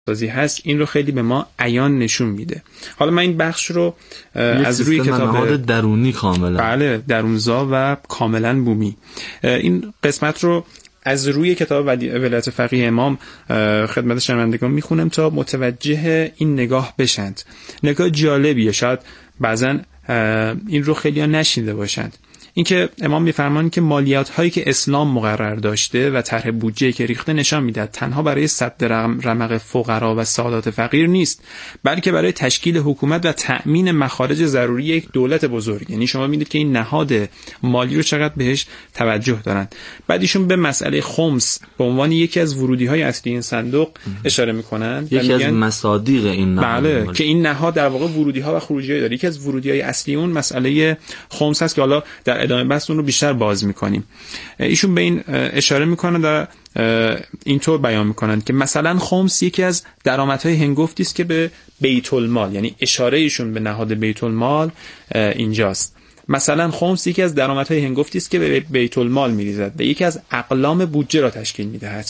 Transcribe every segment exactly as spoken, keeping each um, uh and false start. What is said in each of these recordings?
سازی هست این رو خیلی به ما عیان نشون میده. حالا من این بخش رو از روی کتاب نهاد درونی کاملا بله درونزا و کاملا بومی این قسمت رو از روی کتاب ولایت فقیه امام خدمت شنوندگان میخونم تا متوجه این نگاه بشند. نگاه جالبیه، شاید بعضا این رو خیلی ها نشنیده باشند. اینکه امام میفرمان که مالیات هایی که اسلام مقرر داشته و طرح بودجه که ریخته نشان میدهد تنها برای سد رمق فقرا و سادات فقیر نیست، بلکه برای تشکیل حکومت و تأمین مخارج ضروری یک دولت بزرگ. یعنی شما میبینید که این نهاد مالی رو چقدر بهش توجه دارن. بعد ایشون به مسئله خمس به عنوان یکی از ورودی های اصلی این صندوق اشاره میکنن، یکی از مصادیق این نهاد. بله که این نهاد در واقع ورودی ها و خروجی های داره. یکی از ورودی های اصلی اون مسئله خمس هست که حالا در ادامه بحث اون رو بیشتر باز میکنیم. ایشون به این اشاره میکنن و اینطور بیان میکنن که مثلا خمس یکی از درآمدهای هنگفتی است که به بیت المال، یعنی اشاره ایشون به نهاد بیت المال اینجاست. مثلا خمس یکی از درآمدهای هنگفتی است که به بیت المال میریزد و یکی از اقلام بودجه را تشکیل میدهد.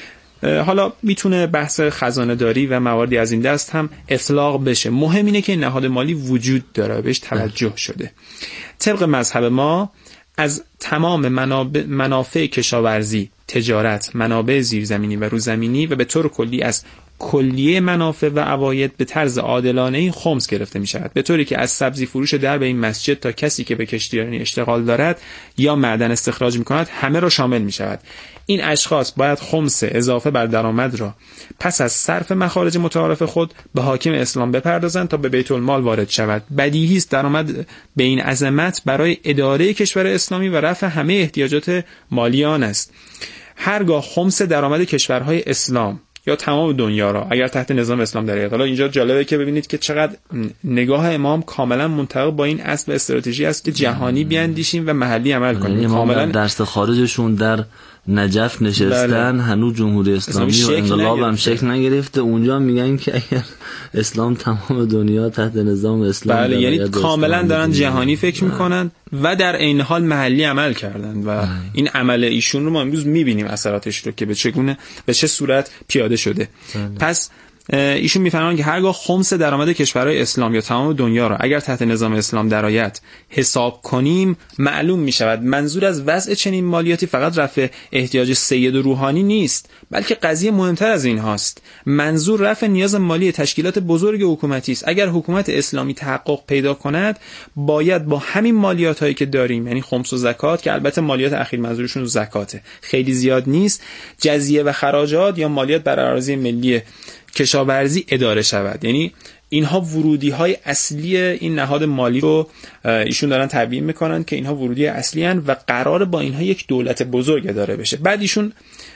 حالا میتونه بحث خزانه داری و مواردی از این دست هم اطلاق بشه. مهم اینه که نهاد مالی وجود داره، بهش توجه شده. طبق مذهب ما از تمام منابع منافع کشاورزی، تجارت، منابع زیرزمینی و روزمینی و به طور کلی از کلیه منافع و عواید به طرز عادلانه‌ای خمس گرفته می شود، به طوری که از سبزی فروش درب این مسجد تا کسی که به کشتیرانی اشتغال دارد یا معدن استخراج می کند همه را شامل می شود. این اشخاص باید خمس اضافه بر درآمد را پس از صرف مخارج متعارف خود به حاکم اسلام بپردازند تا به بیت المال وارد شود. بدیهی است درآمد به این عظمت برای اداره کشور اسلامی و رفع همه احتیاجات مالی آن است. هرگاه خمس درآمد کشورهای اسلام یا تمام دنیا را اگر تحت نظام اسلام در حالا اینجا جالبه که ببینید که چقدر نگاه امام کاملا منطبق با این اصل و استراتژی است که جهانی بیاندیشیم و محلی عمل کنیم. کاملا درس خارجشون در نجف نشستن، بله. هنوز جمهوری اسلامی و انقلاب هم شکل نگرفته. اونجا میگن که اگر اسلام تمام دنیا تحت نظام اسلام، بله، یعنی کاملا دارن جهانی فکر میکنن و در عین حال محلی عمل کردن و بله. این عمل ایشون رو ما امروز میبینیم اثراتش رو که به چگونه به چه صورت پیاده شده. بله. پس ایشون میفرمایند که هرگاه خمس درآمد کشورهای اسلام یا تمام دنیا را اگر تحت نظام اسلام درآید حساب کنیم، معلوم می شود منظور از وضع چنین مالیاتی فقط رفع احتیاج سید و روحانی نیست، بلکه قضیه مهمتر از این هاست. منظور رفع نیاز مالی تشکیلات بزرگ حکومتی است. اگر حکومت اسلامی تحقق پیدا کند، باید با همین مالیات هایی که داریم، یعنی خمس و زکات که البته مالیات اخیر منظورشون زکاته، خیلی زیاد نیست، جزیه و خراجات یا مالیات بر اراضی ملی کشاورزی اداره شود. یعنی اینها ورودی های اصلی این نهاد مالی رو ایشون دارن تبیین میکنن که اینها ورودی اصلی هن و قرار با اینها یک دولت بزرگ اداره بشه. بعد ایشون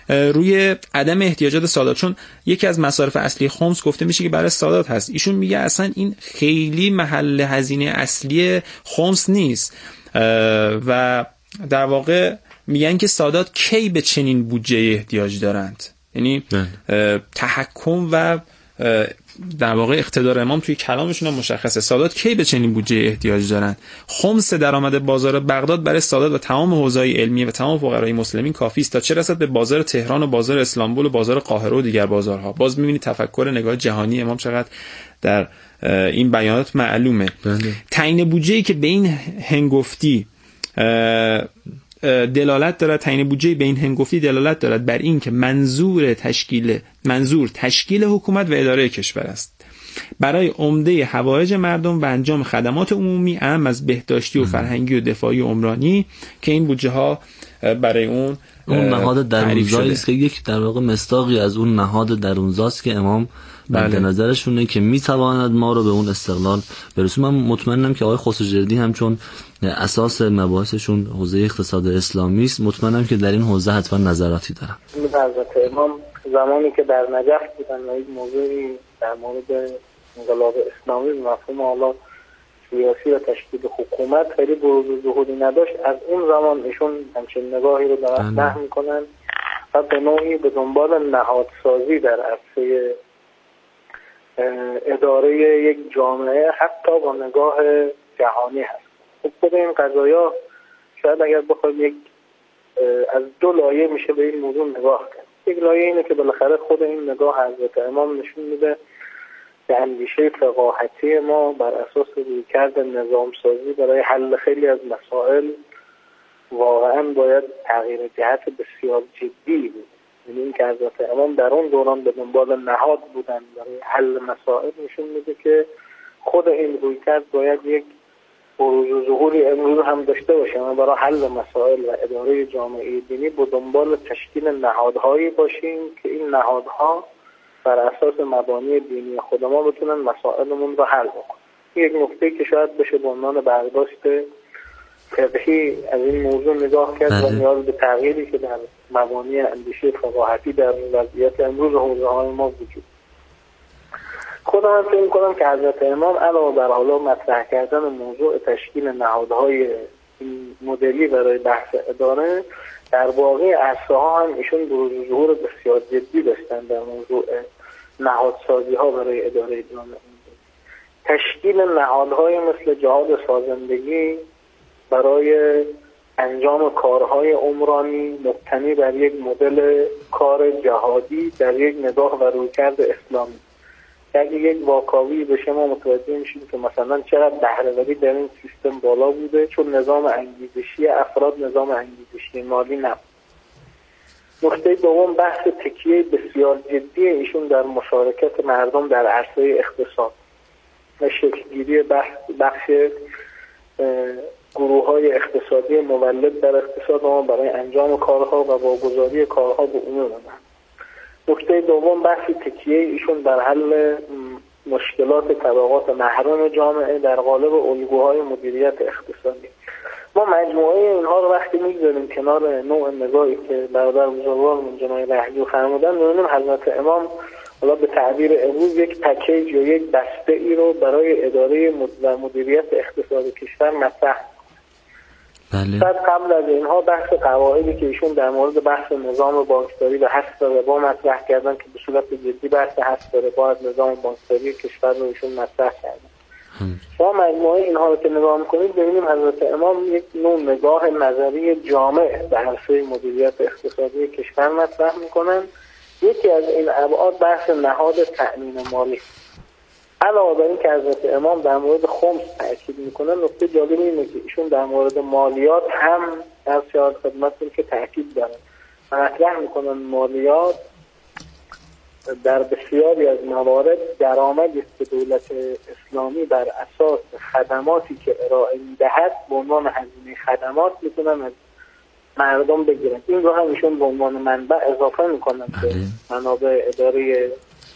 روی عدم احتیاجات سادات، چون یکی از مصارف اصلی خمس گفته میشه که برای سادات هست، ایشون میگه اصلا این خیلی محل هزینه اصلی خمس نیست و در واقع میگن که سادات کی به چنین بودجه احتیاج دارند. یعنی تحکم و در واقع اقتدار امام توی کلامشون هم مشخصه. سادات کی به چنین بودجه احتیاج دارن؟ خمس درآمد بازار بغداد برای سادات و تمام حوزه‌های علمیه و تمام فقرای مسلمین کافی است تا چه رسد به بازار تهران و بازار استانبول و بازار قاهره و دیگر بازارها. باز می‌بینید تفکر نگاه جهانی امام چقدر در این بیانات معلومه. تعیین بودجه‌ای که به این هنگفتی دلالت دارد، تعیین بودجه به این هنگفتی دلالت دارد بر این که منظور تشکیل منظور تشکیل حکومت و اداره کشور است برای عمده حوایج مردم و انجام خدمات عمومی، اهم از بهداشتی و فرهنگی و دفاعی و عمرانی که این بودجه ها برای اون اون نهاد درونزایی است که یک در واقع مصداقی از اون نهاد درونزاست که امام بله. نظرشونه که میتواند ما رو به اون استقلال برسونه. من مطمئنم که آقای خسروجردی هم چون اساس مباحثشون حوزه اقتصاد اسلامی است، مطمئنم که در این حوزه حتما نظراتی دارن. حضرت امام زمانی که در نجف بودن و یک موضوعی در مورد انقلاب اسلامی به مفهوم حالا سیاسی و تشکیل حکومت خیلی بروز و ظهوری نداشت، از اون زمان ایشون همچین نگاهی رو در مطرح میکنن و به نوعی به دنبال نهادسازی در عرصه اداره یک جامعه حتی با نگاه جهانی هست. خب خود این قضایا شاید اگر بخوایم یک از دو لایه میشه به این موضوع نگاه کرد. یک لایه اینه که بالاخره خود این نگاه حضرت امام نشون میده که اندیشه فقاهتی ما بر اساس رویکرد نظام سازی برای حل خیلی از مسائل واقعا باید تغییر جهت بسیار جدی بود. یعنی این که حضرت امام در اون دوران به دنبال نهاد بودن برای حل مسائل نشون میده که خود این رویکرد باید یک بروز و ظهوری امروز هم داشته باشه. ما برای حل مسائل و اداره جامعه دینی به دنبال تشکیل نهادهایی باشیم که این نهادها بر اساس مبانی دینی خود ما بتونن مسائلمون رو حل بکنن. یک نکته که شاید بشه به عنوان برداشت فقهی از این موضوع نگاه کرد و نیاز به تغییری که در مبانی اندیشه فقاهتی در وضعیت امروز حوزه های ما وجود. خودم هم فکر می‌کنم که حضرت امام علاوه بر حالا مطرح کردن موضوع تشکیل نهادهای مدلی برای بحث اداره، در باقی عرصه‌ها هم ایشون بروز و ظهور بسیار جدی داشتن در موضوع نهادسازی‌ها برای اداره جامعه. تشکیل نهادهای مثل جهاد سازندگی برای انجام کارهای عمرانی مبتنی بر یک مدل کار جهادی در یک نگاه و رویکرد اسلامی. اگه یک واکاوی بشه ما متوجه میشیم که مثلا چقدر بهره‌وری در این سیستم بالا بوده، چون نظام انگیزشی افراد نظام انگیزشی مالی نبود. نکته دوم بحث تکیه بسیار جدی ایشون در مشارکت مردم در عرصه اقتصاد و شکلگیری بحث بخش گروه های اقتصادی مولد در اقتصاد ما برای انجام کارها و واگذاری کارها به عموم ما. نکته دوم بحث تکیه ایشون بر حل مشکلات طبقات محروم جامعه در قالب الگوهای مدیریت اقتصادی. ما مجموعه اینها رو وقتی میگذاریم کنار نوع نگاهی که برادر بزرگوارمون جناب رحیمی فرمودن، می‌بینیم حضرت امام حالا به تعبیر امروز یک پکیج یا یک بسته ای رو برای اداره و مدیریت اقتصادی کشور مطرح. بله. بعد قبل از اینها بحث قواعدی که ایشون در مورد بحث نظام بانکداری و حذف ربا مطرح کردن که به صورت جدی بحث حذف ربا از نظام بانکداری کشور رو ایشون مطرح کردن. شما مجموعه اینها رو که نگاه می‌کنید ببینیم حضرت امام یک نوع نگاه نظری جامع به عرصه مدیریت اقتصادی کشور مطرح می‌کنن. یکی از این ابعاد بحث نهاد تأمین مالی. علاوه بر این که حضرت امام در مورد خمس تاکید میکنن، نکته جالب اینه که ایشون در مورد مالیات هم در شاید خدمتتون که تاکید دارن و مطرح میکنن مالیات در بسیاری از موارد درآمدی است که دولت اسلامی بر اساس خدماتی که ارائه میدهد به عنوان هزینه خدمات میتونن از مردم بگیرن. این رو هم ایشون به عنوان منبع اضافه میکنن به منابع اداره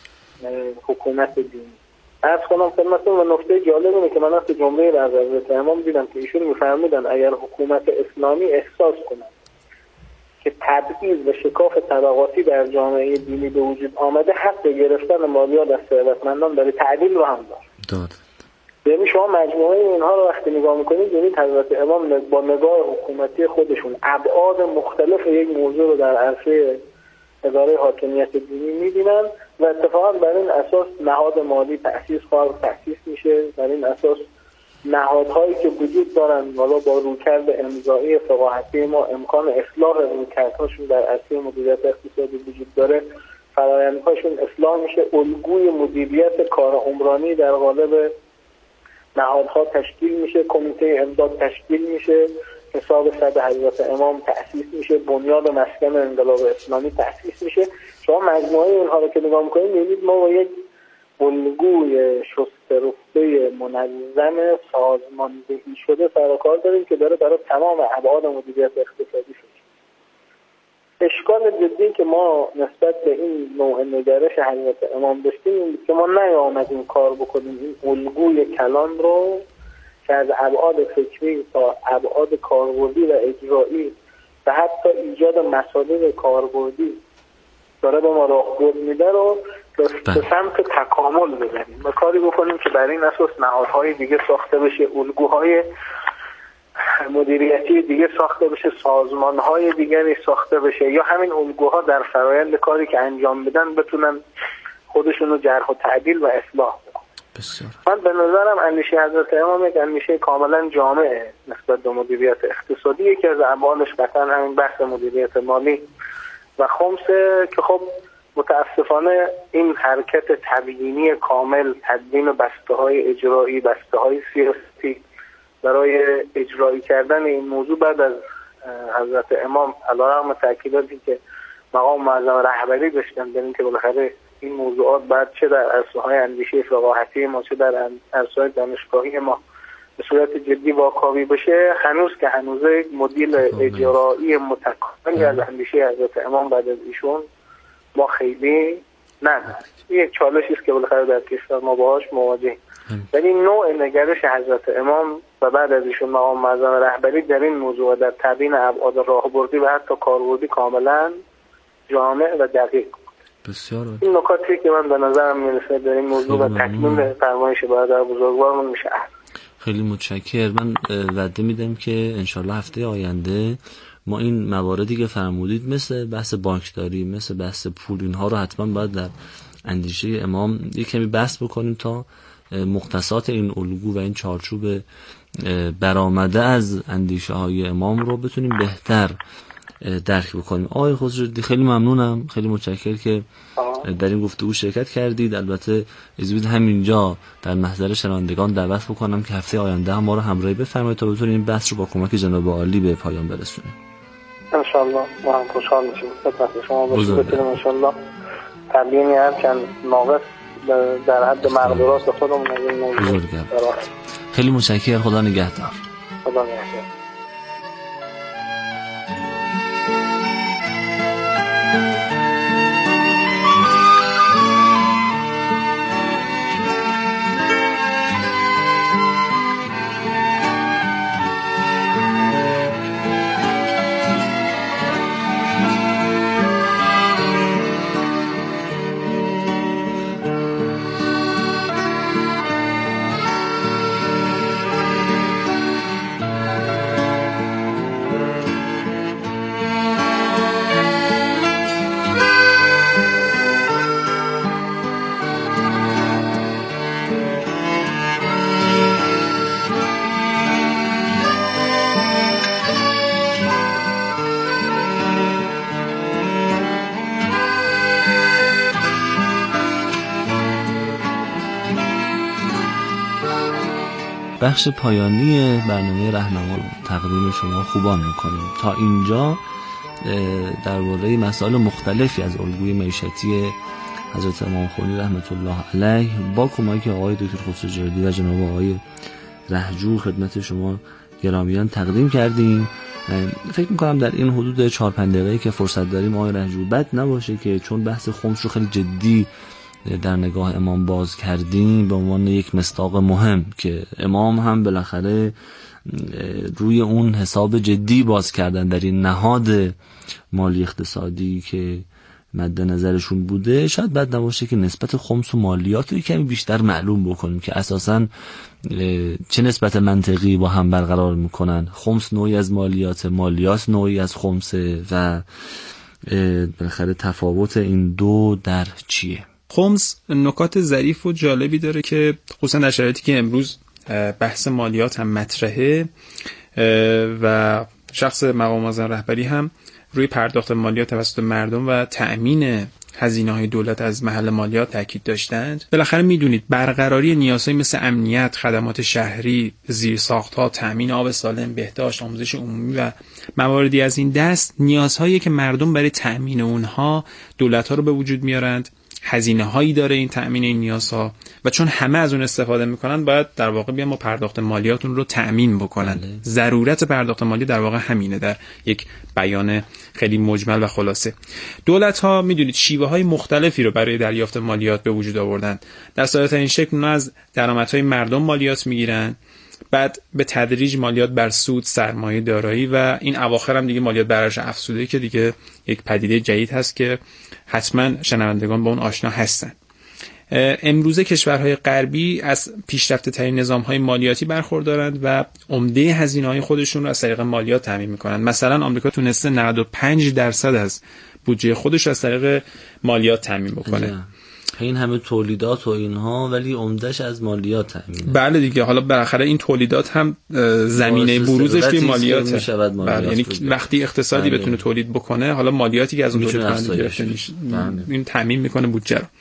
حکومت دینی. عرض کنم خدمتتون و نکته جالب اینه که من از جمله را از حضرت امام دیدم که ایشون میفرمودن اگر حکومت اسلامی احساس کنند که تبعیض و شکاف طبقاتی در جامعه دینی به وجود آمده، حق گرفتن مالیات از ثروتمندان برای تعدیل رو هم دارد. یعنی شما مجموعه اینها رو وقتی نگاه میکنید ببینید حضرت امام با نگاه حکومتی خودشون ابعاد مختلف یک موضوع رو در عرصه اداره حاکمیت دینی میبینن و اتفاقا بر این اساس نهاد مالی تأسیس خواهد تأسیس میشه. بر این اساس نهادهایی که وجود دارن حالا با رویکرد امضایی فقاهتی ما امکان اصلاح رویکردهاشون در عرصه مدیریت اقتصادی وجود داره، فرآیندهاشون اصلاح میشه، الگوی مدیریت کار عمرانی در قالب نهادها تشکیل میشه، کمیته امداد تشکیل میشه، حساب صد حضرت امام تأسیس میشه، بنیاد مسکن انقلاب اسلامی تأسیس میشه. شما مجموعه اینها رو که نگاه میکنید میبینید ما با یک الگوی شسته رفته منظم سازماندهی شده سر و کار داریم که داره برای تمام ابعاد مدیریت اقتصادی شده. اشکال جدی که ما نسبت به این نوع نگرش حضرت امام داشتیم این که ما نیامدیم کار بکنیم این الگوی کلان رو که از ابعاد فکری تا ابعاد کاربردی و اجرایی و حتی ایجاد مصادیق کاربردی داره به ما راهبرد میده رو به سمت تکامل ببریم و کاری بکنیم که بر این اساس نهادهای دیگه ساخته بشه، الگوهای مدیریتی دیگه ساخته بشه، سازمانهای دیگری ساخته بشه یا همین الگوها در فرایند کاری که انجام بدن بتونن خودشونو جرح و تعدیل و اصلاح بکنن. بسیار. من به نظرم اندیشه حضرت امام یک اندیشه کاملا جامعه نسبت به مدیریت اقتصادی. یکی از ابعادش قطعا همین بحث مدیریت مالی و خمس که خب متاسفانه این حرکت تبیینی کامل، تدوین بسته های اجرایی، بسته های سیاسی برای اجرایی کردن این موضوع بعد از حضرت امام علیرغم تاکیداتی که مقام معظم رهبری داشتن در اینکه بالاخره این موضوعات بعد چه در عرصه‌های اندیشه فقاهتی ما چه در عرصه‌های دانشگاهی ما به صورت جدی واکاوی بشه، هنوز که هنوزه مدل اجرایی متکاملی از اندیشه حضرت امام بعد از ایشون ما خیلی نداریم. یک چالشی است که بالاخره در کشور ما باهاش مواجهیم. ولی نوع نگرش حضرت امام و بعد از ایشون مقام معظم رهبری در این موضوع در تبیین ابعاد راهبردی و حتی کاربردی کاملا جامع و دقیق. بسیار این نکاتی که من به نظرم میرسه در این موضوع و تکمیل فرمایش برادر بزرگوارمون میشه. خیلی متشکرم. من وعده میدم که انشالله هفته آینده ما این مواردی که فرمودید مثل بحث بانکداری، مثل بحث پول، اینها رو حتما باید در اندیشه امام یک کمی بحث بکنیم تا مختصات این الگو و این چارچوب برآمده از اندیشه های امام رو بتونیم بهتر درک بکنیم. آقای خسروجردی خیلی ممنونم، خیلی متشکرم که در این گفتگو شرکت کردید. البته اجازه همینجا در محضر شنوندگان دعوت بکنم که هفته آینده هم ما رو همراهی بفرمایید تا بتونیم این بحث رو با کمک جناب عالی به پایان برسونیم. ان شاء الله ما هم خوشحال میشیم خدمت شما باشیم. ان شاء الله تبیینی هر چند ناقص در حد مقدورات خودمون از این موضوع. خیلی متشکرم. خدا نگهدار. خدا نگهدار. بخش پایانی برنامه رهنما رو تقدیم شما خوبان میکنیم. تا اینجا درباره مسائل مختلفی از الگوی معیشتی حضرت امام خمینی رحمت الله علیه با کمک آقای دکتر خسروجردی و جناب آقای رهجو خدمت شما گرامیان تقدیم کردیم. فکر میکنم در این حدود چهار پنج دقیقه‌ای که فرصت داریم آقای رهجو بد نباشه که چون بحث خمس رو خیلی جدی در نگاه امام باز کردیم به عنوان یک مصداق مهم که امام هم بالاخره روی اون حساب جدی باز کردن در این نهاد مالی اقتصادی که مد نظرشون بوده، شاید بد نباشه که نسبت خمس و مالیات رو کمی بیشتر معلوم بکنیم که اساساً چه نسبت منطقی با هم برقرار میکنن. خمس نوعی از مالیات، مالیات نوعی از خمسه و بالاخره تفاوت این دو در چیه؟ خمس نکات ظریف و جالبی داره که خصوصا در شرایطی که امروز بحث مالیات هم مطرحه و شخص مقام معظم رهبری هم روی پرداخت مالیات توسط مردم و تأمین هزینه‌های دولت از محل مالیات تاکید داشتند. بالاخره میدونید برقراری نیازهای مثل امنیت، خدمات شهری، زیرساخت‌ها، تأمین آب سالم، بهداشت، آموزش عمومی و مواردی از این دست نیازهایی که مردم برای تأمین اونها دولت‌ها رو به وجود میارند. هزینه هایی داره این تأمین این نیازها و چون همه از اون استفاده میکنن باید در واقع بیان با پرداخت مالیاتون رو تأمین بکنن. بله. ضرورت پرداخت مالی در واقع همینه در یک بیان خیلی مجمل و خلاصه. دولت ها میدونید شیوه های مختلفی رو برای دریافت مالیات به وجود آوردن. در ساده ترین شکل اونا از درآمدهای مردم مالیات میگیرن، بعد به تدریج مالیات بر سود، سرمایه دارایی و این اواخر هم دیگه مالیات بر ارزش افزوده که دیگه یک پدیده جدید هست که حتما شنوندگان با اون آشنا هستن. امروزه کشورهای غربی از پیشرفته ترین نظام‌های مالیاتی برخوردارند و عمده هزینه‌های خودشون رو از طریق مالیات تامین می‌کنند. مثلا آمریکا تونسته نود و پنج درصد از بودجه خودش از طریق مالیات تامین بکنه. این همه تولیدات و اینها ولی عمدهش از مالیات تامینه. بله دیگه، حالا بالاخره این تولیدات هم زمینه بروزش توی مالیاته. بله، یعنی وقتی اقتصادی بتونه تولید بکنه، حالا مالیاتی که از اون تولید کننده گرفته میشه این تامین میکنه بودجه رو.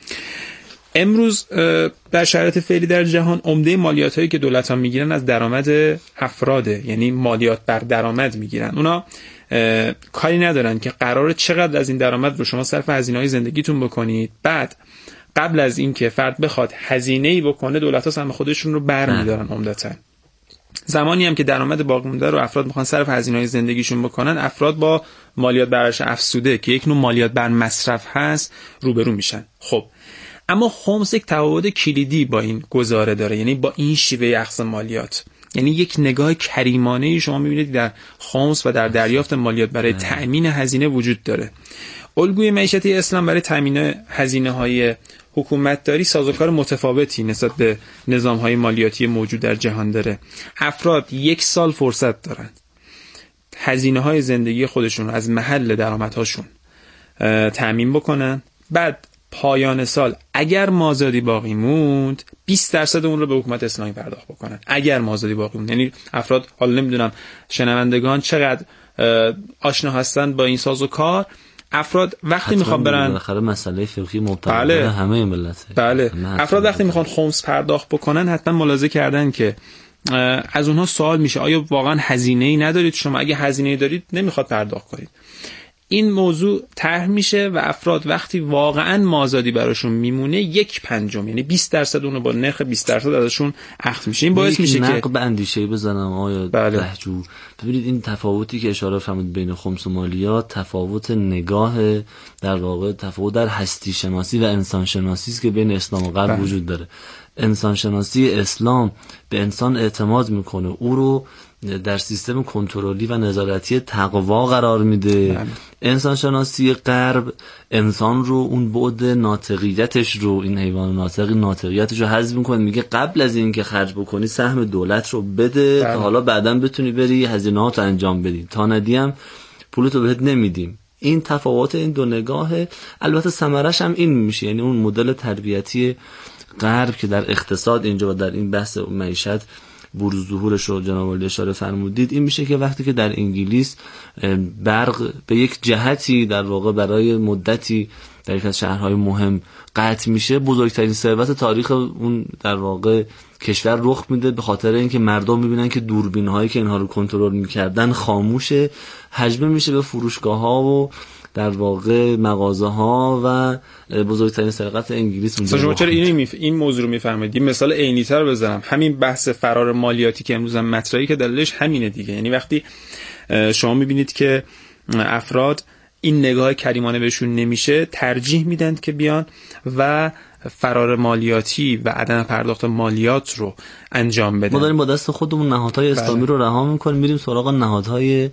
امروز در شرایط فعلی در جهان عمده مالیات هایی که دولت ها میگیرن از درآمد افراده، یعنی مالیات بر درآمد میگیرن. اونا کاری ندارن که قراره چقدر از این درآمد رو شما صرف هزینه‌های زندگیتون بکنید، بعد قبل از این که فرد بخواد هزینه‌ای بکنه دولت ها سهم خودشون رو برمی‌دارن. عمدتاً زمانی هم که درآمد باقی مونده رو افراد میخوان صرف هزینه‌های زندگیشون بکنن، افراد با مالیات بر ارزش افزوده که یک نوع مالیات بر مصرف هست روبرو میشن. خب اما خمس یک تفاوت کلیدی با این گزاره داره، یعنی با این شیوه اخذ مالیات. یعنی یک نگاه کریمانه‌ای شما می‌بینید در خمس و در دریافت مالیات برای تأمین هزینه وجود داره. الگوی معیشتی اسلام برای تأمین هزینه‌های حکومتداری سازوکار متفاوتی نسبت به نظام‌های مالیاتی موجود در جهان داره. افراد یک سال فرصت دارن هزینه‌های زندگی خودشون رو از محل درآمدهاشون تأمین بکنن، بعد پایان سال اگر مازادی باقی موند بیست درصد اون رو به حکومت اسلامی پرداخت بکنن. اگر مازادی باقی موند، یعنی افراد، حالا نمیدونم شنوندگان چقدر آشنا هستن با این سازوکار، افراد وقتی میخوان برن، بالاخره مسئله فقهی مبتلا بله. همه ملته بله. افراد وقتی میخوان خمس پرداخت بکنن حتما ملاحظه کردن که از اونها سوال میشه آیا واقعا هزینه‌ای ندارید شما؟ اگه هزینه‌ای دارید نمیخواد پرداخت کنید. این موضوع طرح میشه و افراد وقتی واقعا مازادی براشون میمونه یک پنجم، یعنی بیست درصد اونو با نرخ بیست درصد ازشون اخذ میشه. این باعث میشه که نقب اندیشه‌ای بزنم آیا لهجو. ببینید این تفاوتی که اشاره فرمودید بین خمس و مالیات، تفاوت نگاه، در واقع تفاوت در هستی شناسی و انسان شناسی است که بین اسلام و غرب وجود داره. انسان شناسی اسلام به انسان اعتماد میکنه، او رو در سیستم کنترلی و نظارتی تقوا قرار میده. بله. انسان شناسی غرب انسان رو، اون بعد ناطقیتش رو، این حیوان ناطقی ناطقیتش رو حذف میکنه، میگه قبل از این که خرج بکنی سهم دولت رو بده. بله. تا حالا بعداً بتونی بری هزینه‌هات رو انجام بدی، تا ندیم پولتو بهت نمیدیم. این تفاوت این دو نگاهه. البته ثمرش هم این میشه، یعنی اون مدل تربیتی غرب که در اقتصاد اینجا و در این بحث معیشت بروز ظهورش رو جناب عالی اشاره فرمودید، این میشه که وقتی که در انگلیس برق به یک جهتی در واقع برای مدتی در یک از شهرهای مهم قطع میشه، بزرگترین ثروت تاریخ اون در واقع کشور رخ میده، به خاطر اینکه مردم میبینن که دوربین هایی که اینها رو کنترل میکردن خاموشه، هجمه میشه به فروشگاه ها و در واقع مغازه ها و بزرگترین سرقت انگلیس اونجا. شما چرا این میف... این موضوع رو میفهمید؟ این مثال عینی‌تر بزنم، همین بحث فرار مالیاتی که امروز هم مطرحی که دلیلش همینه دیگه. یعنی وقتی شما میبینید که افراد این نگاه کریمانه بهشون نمیشه، ترجیح میدن که بیان و فرار مالیاتی و عدم پرداخت مالیات رو انجام بدن. ما داریم با دست خودمون نهادهای اسلامی رو رها میکنیم، میریم سراغ نهادهای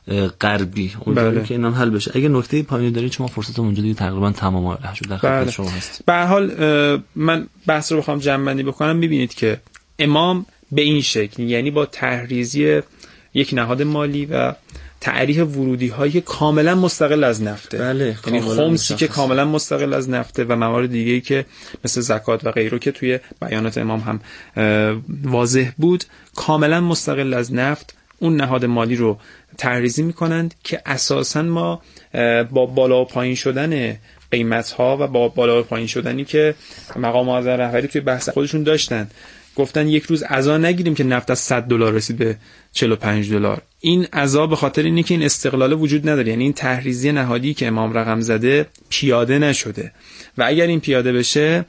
غربی اونجوری بله. که اینم حل بشه. اگه نکته پایانی دارید شما فرصتم اونجا دیگه تقریبا تمام شد، در خدمت بله. شما هست. به هر حال من بحث رو بخوام جمع‌بندی بکنم، می‌بینید که امام به این شکل، یعنی با تحریزی یک نهاد مالی و تعریف ورودی‌های کاملا مستقل از نفته، بله، یعنی خمسی که کاملا مستقل از نفته و موارد دیگه‌ای که مثل زکات و غیره که توی بیانات امام هم واضح بود، کاملا مستقل از نفت اون نهاد مالی رو تحریزی میکنند که اساساً ما با بالا و پایین شدن قیمت‌ها و با بالا و پایین شدنی که مقام معظم رهبری توی بحث خودشون داشتن، گفتن یک روز عزا نگیریم که نفت از صد دلار رسید به چهل و پنج دلار. این عزا به خاطر اینه که این استقلال وجود نداره، یعنی این تحریزی نهادی که امام رقم زده پیاده نشده و اگر این پیاده بشه،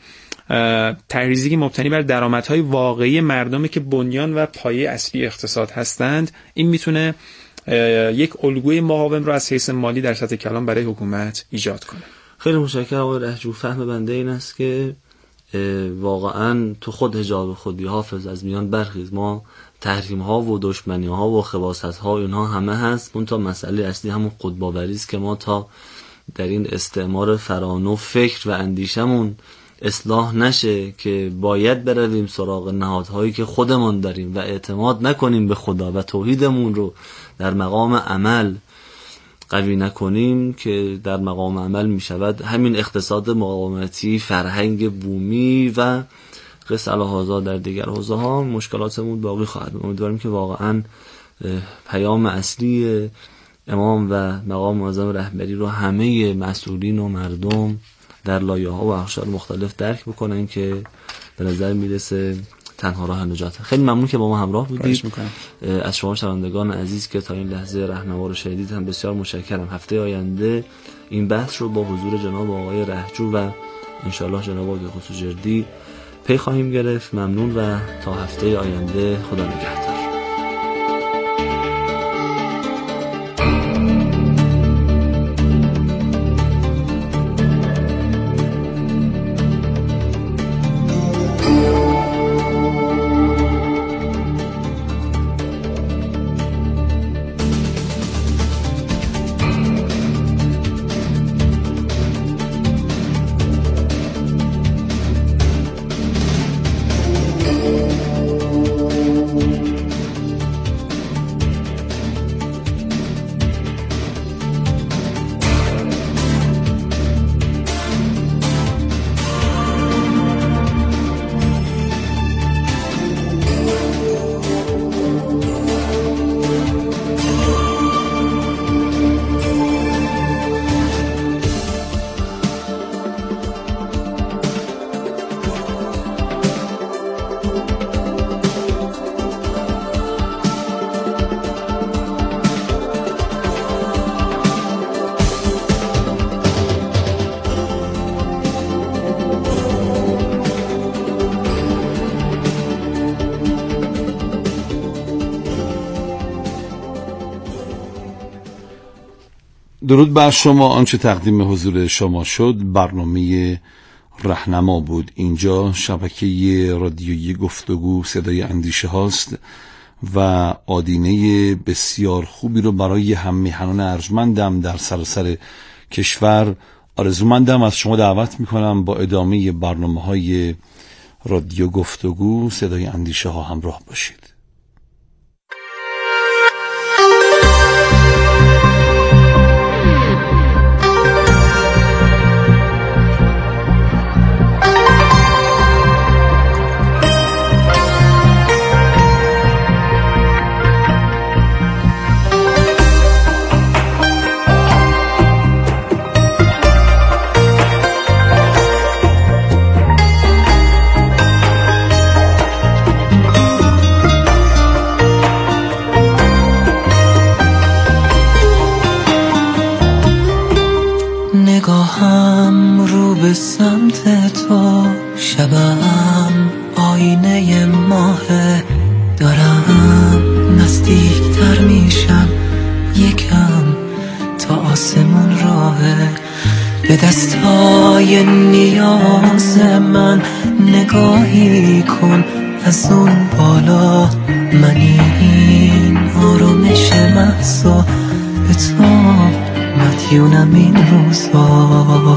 تحریزی که مبتنی بر درآمدهای واقعی مردمی که بنیان و پایه اصلی اقتصاد هستند، این میتونه یک الگوی مقاوم رو از حیث مالی در سطح کلان برای حکومت ایجاد کنه. خیلی متشکرم آقای رهجو. فهم بنده این است که واقعا تو خود حجاب خودی حافظ از میان برخیز. ما تحریم ها و دشمنی ها و خباثت ها اینها همه هست، اون تا مسئله اصلی همون خودباوری است که ما تا در این استعمار فرانو فکر و اندیشمون اصلاح نشه که باید برویم سراغ نهادهایی که خودمان داریم و اعتماد نکنیم به خدا و توحیدمون رو در مقام عمل قوی نکنیم که در مقام عمل می شود همین اقتصاد مقاومتی، فرهنگ بومی و قصه الهازا در دیگر حوزه ها مشکلاتمون باقی خواهد. امیدواریم که واقعا پیام اصلی امام و مقام معظم رهبری رو همه مسئولین و مردم در لایه‌ها و اقشار مختلف درک بکنن که به نظر میرسه تنها راه نجات. خیلی ممنون که با ما همراه بودید. از شما شنوندگان عزیز که تا این لحظه راهنما رو شنیدید هم بسیار متشکرم. هفته آینده این بحث رو با حضور جناب آقای رهجو و انشالله جناب آقای خسروجردی پی خواهیم گرفت. ممنون و تا هفته آینده، خدا نگهدار. درود بر شما. آنچه تقدیم حضور شما شد برنامه راهنما بود. اینجا شبکه رادیویی گفتگو صدای اندیشه هاست و آدینه بسیار خوبی رو برای هم میهنان ارجمندم در سراسر کشور آرزومندم از شما دعوت میکنم با ادامه برنامه های رادیو گفتگو صدای اندیشه ها همراه باشید. نگاهم رو به سمت تو، شبم آینه ماهه، دارم نزدیکتر میشم یکم تا آسمون راهه. به دستای نیاز من نگاهی کن از اون بالا، من این آرامش محضا به تو مدیونم این روزا.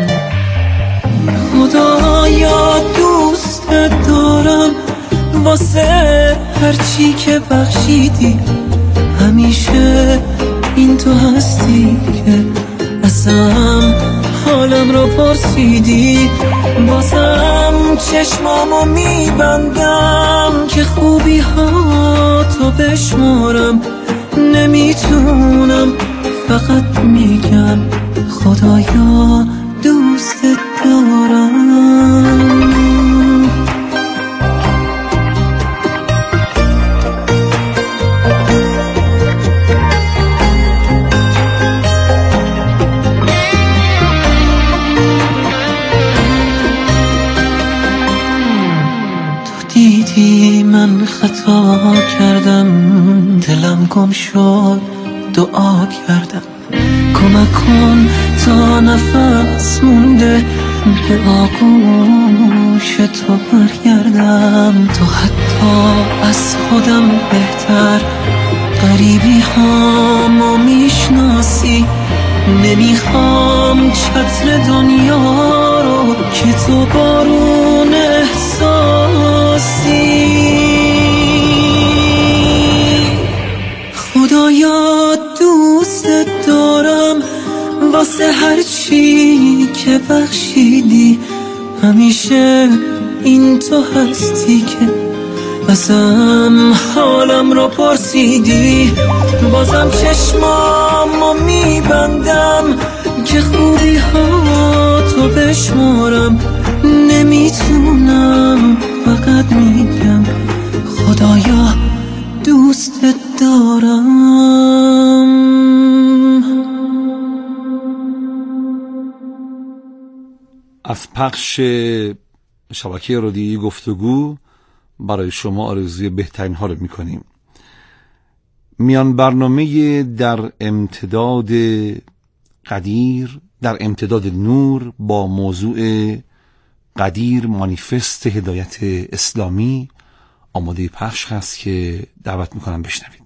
خدایا دوست دارم واسه هرچی که بخشیدی، همیشه این تو هستی که ازم حالم رو پرسیدی. بازم چشمامو میبندم که خوبی ها تو بشمارم، نمیتونم فقط میگم خدایا دوست دارم. تو دیدی من خطا کردم، دلم گم شد دعا کردم، کمک کن تا نفس مونده به آغوش تو برگردم. تو حتی از خودم بهتر غریبی هامو میشناسی، نمیخوام چتر دنیا رو که تو بارون احساسی. خدایا دوست دارم ببخشیدی، همیشه این تو هستی که ازم حالم رو پرسیدی. بازم چشمامو میبندم که خوبی ها تو بشمارم، نمیتونم فقط میگم خدایا دوستت دارم. از پخش شبکه رادیویی گفتگو برای شما آرزوی بهترین ها رو میکنیم. میان برنامه در امتداد قدیر، در امتداد نور، با موضوع قدیر مانیفست هدایت اسلامی آماده پخش هست که دعوت میکنم بشنوید.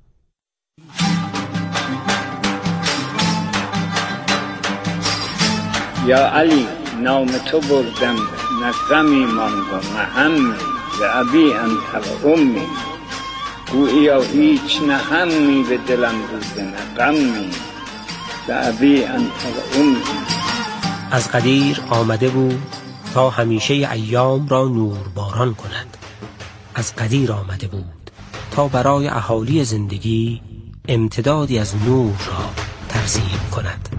یا علی نام تو بردم، نه غمی ماند و نه همی، ز ابی انت و امی. گوییا هیچ نه همی به دلم بوده نه غمی، ز ابی انت و امی. از قدیر آمده بود تا همیشه ایام را نورباران کند. از قدیر آمده بود تا برای اهالی زندگی امتدادی از نور را ترسیم کند.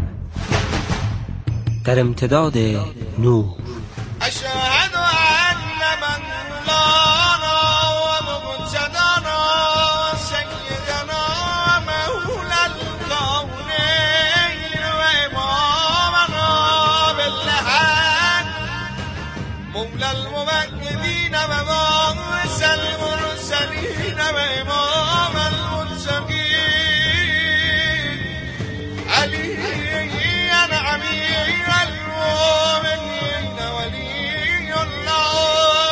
در امتداد نور اشهد ان من مولانا و مبتدانا سیدنا مولا الکونین و امامنا بالحق مولا الموحدین و باعث المرسلین و امام المتقین علی امیر المؤمنین ولی الله.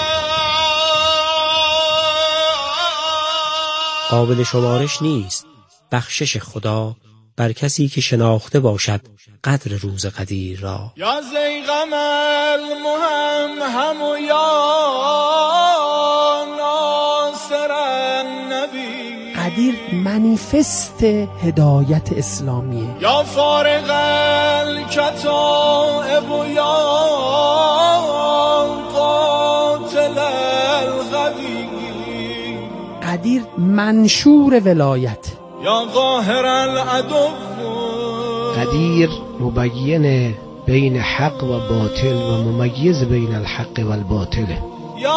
قابل شمارش نیست بخشش خدا بر کسی که شناخته باشد قدر روز قدیر را. یا زیغم المهم و یا ناصر النبی. قدیر منیفست هدایت اسلامیه. یا فارغ الکتائب و یا قاتل الغوی. قدیر منشور ولایت. یا قاهر العدو. قدیر مبین بین حق و باطل و ممیز بین الحق و الباطل. یا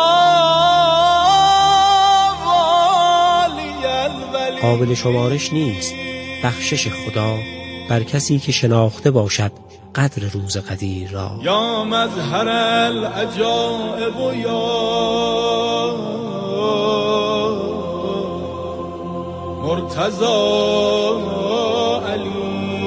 والی الولی. قابل شمارش نیست بخشش خدا بر کسی که شناخته باشد قدر روز قدیر را. یا مظهر العجائب و یا مرتضی علی.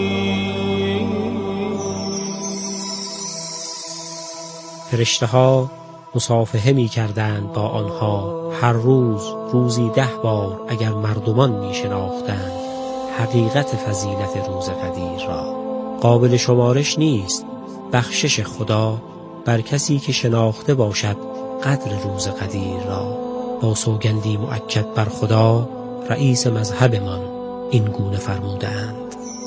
فرشته ها مصافحه می کردند با آنها هر روز روزی ده بار اگر مردمان می شناختند حقیقت فضیلت روز قدیر را. قابل شمارش نیست بخشش خدا بر کسی که شناخته باشد قدر روز قدیر را. با سوگندی مؤکد بر خدا رئیس مذهبمان این گونه فرمودند.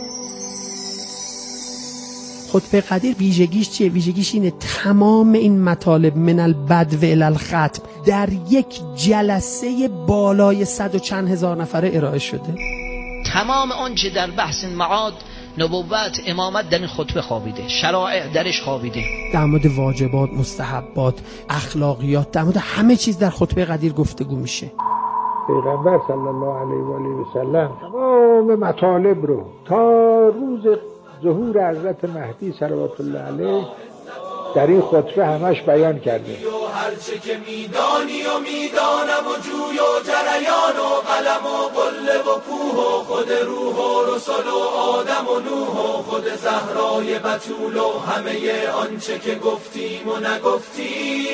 خطبه قدیر ویژگیش چیه؟ ویژگیش اینه تمام این مطالب من البدو الی الختم در یک جلسه بالای صد و چند هزار نفره ارائه شده. تمام آنچه در بحث معاد، نبوت، امامت در این خطبه خوابیده، شرائع درش خوابیده. در مورد واجبات، مستحبات، اخلاقیات، در مورد همه چیز در خطبه قدیر گفتگو میشه. پیغمبر صلی الله علیه و آله و سلم تمام مطالب رو تا روز ظهور حضرت مهدی صلوات الله علیه در این خطبه همش بیان کرده. هرچه که میدانی و میدانم و جوی و جریان و قلم و قله و کوه و خود روح و رسل و آدم و نوح و خود زهرای بتول و همه آنچه که گفتیم و نگفتیم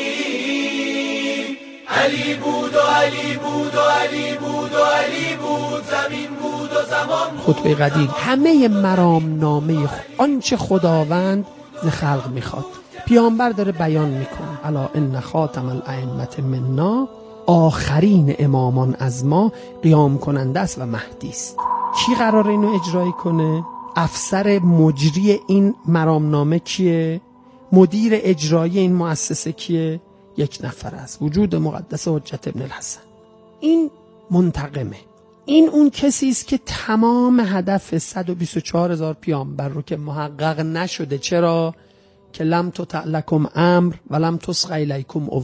علی بود و علی بود و علی بود و علی بود، زمین بود و زمان بود. خطبه قدیر همه مرام نامه آنچه خداوند ز خلق میخواد پیامبر داره بیان میکنه. الا ان خاتم الائمه منا، آخرین امامان از ما قیام کننده است و مهدی است. کی قرار اینو اجرایی کنه؟ افسر مجری این مرامنامه کیه؟ مدیر اجرایی این مؤسسه کیه؟ یک نفر است، وجود مقدس حجت ابن الحسن. این منتقمه. این اون کسی است که تمام هدف صد و بیست و چهار هزار پیامبر رو که محقق نشده. چرا؟ که لم تطع لکم امر و لم تصغ الیکم